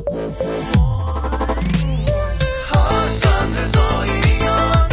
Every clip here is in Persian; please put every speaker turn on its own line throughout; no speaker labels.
حسن رضاییان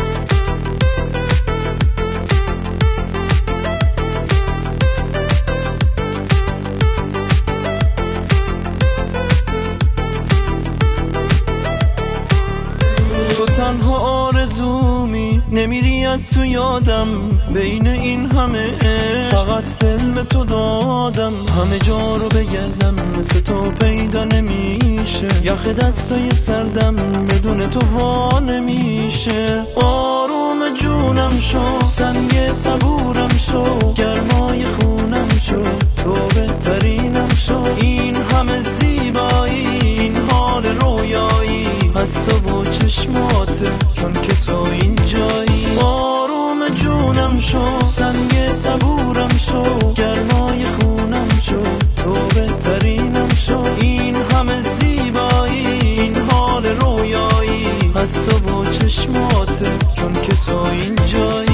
تو تنها آرزومی، نمیری از تو یادم. بین این همه فقط دل به تو دادم. همه جا رو بگردم مثل تو پیدا نمیشه. یخ دستای سردم بدون تو وا نمیشه. آروم جونم شو، سنگ صبورم شو، گرمای خونم شو، تو بهترینم شو. این همه زیبایی، این حال رویایی از تو و چشماته، چون که تو اینجایی. آروم جونم شو، سنگ صبورم شو، گرمای خونم شو، تو بهترینم شو. این همه زیبایی، این حال رویایی از تو و چشماته، چون که تو اینجایی.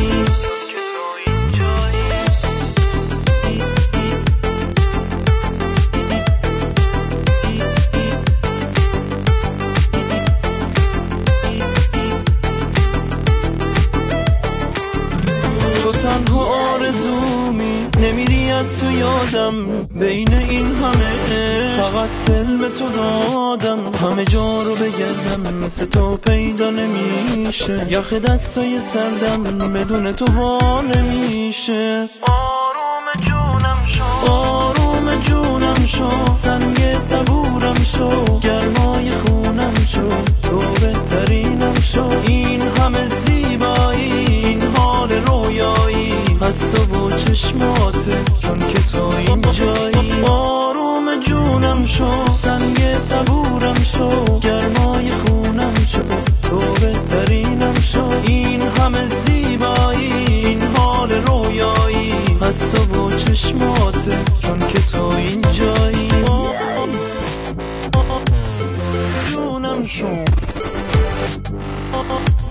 تو تنها آرزومی، نمیری از تو یادم. بین این همه فقط دل به تو دادم. همه جا رو بگردم مثل تو پیدا نمیشه. یخ دستای سردم بدون تو وا نمیشه. آروم جونم شو، آروم جونم شو، سنگ صبورم شو، گرمای خونم شو، تو بهترینم شو. این همه زیبایی، این حال رویایی از تو و چشماته، چون که تو اینجایی. آروم جونم شو، سنگ صبورم شو، گرمای خونم شو، تو بهترینم شو. این همه زیبایی، این حال رویایی از تو و چشماته، چون که تو اینجایی. جونم شو.